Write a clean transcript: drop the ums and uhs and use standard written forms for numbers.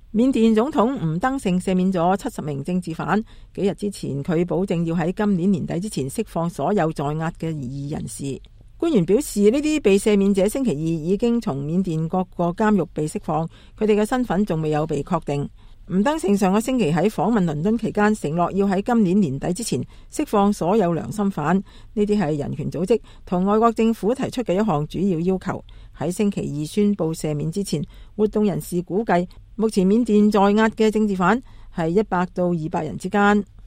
緬甸總統吳登盛赦免咗70名政治犯，幾日之前佢保證要喺今年年底之前釋放所有在押嘅異議人士。官員表示，呢啲被赦免者星期二已經從緬甸各個監獄被釋放，佢哋嘅身份仲未有被確定。吳登盛上個星期喺訪問倫敦期間承諾要喺今年年底之前釋放所有良心犯，呢啲係人權組織同外國政府提出嘅一項主要要求。喺星期二宣布赦免之前，活動人士估計目前緬甸在押嘅政治犯係100到200人之間。